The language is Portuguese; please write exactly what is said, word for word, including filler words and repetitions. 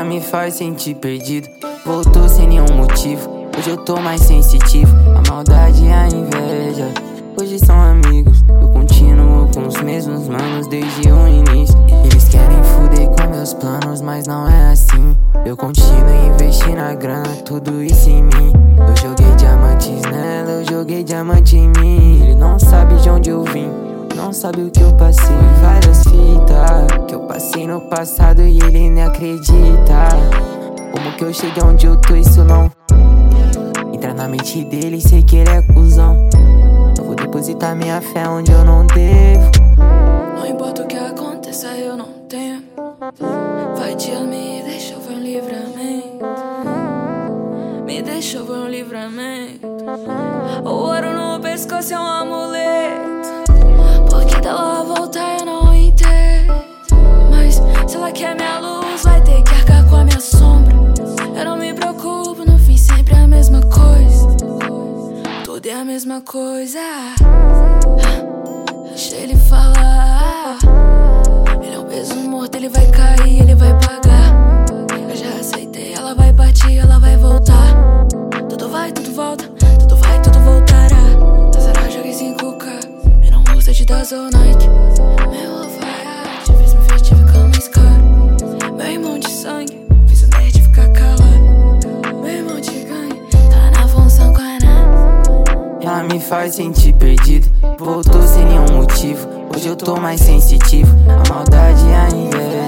Ela me faz sentir perdido, voltou sem nenhum motivo. Hoje eu tô mais sensitivo, a maldade e a inveja hoje são amigos. Eu continuo com os mesmos manos desde o início. Eles querem fuder com meus planos, mas não é assim. Eu continuo investindo a grana, tudo isso em mim. Eu joguei diamantes nela, eu joguei diamante em mim. Ele não sabe de onde eu vim, não sabe o que eu passei. Várias fitas que eu passei no passado e ele nem acredita. Como que eu cheguei onde eu tô, isso não entra na mente dele, sei que ele é cuzão. Eu vou depositar minha fé onde eu não devo. Não importa o que aconteça, eu não tenho. Vai de me deixa eu ver um livramento. Me deixa eu ver um livramento. O ouro no pescoço é um amuleto. Porque dela voltar eu não entendo. Mas se ela quer minha luz, vai ter que arcar com a minha sombra. Eu não me preocupo, no fim sempre a mesma coisa. Tudo é a mesma coisa. Deixa ele falar. Ele é um peso morto, ele vai cair, ele vai pagar. Eu já aceitei, ela vai partir, ela vai voltar. Tudo vai, tudo volta, tudo vai, tudo voltará. Tazará, joguei cinco K, eu não uso de das ou Nike. Meu alfaiate fez me vestir ficar mais caro. Meu irmão de sangue fez o nerd ficar calado. Meu irmão de gangue tá na função com a Ana. Ela me faz sentir perdido, voltou sem nenhum motivo. Hoje eu tô mais sensitivo, a maldade e a inveja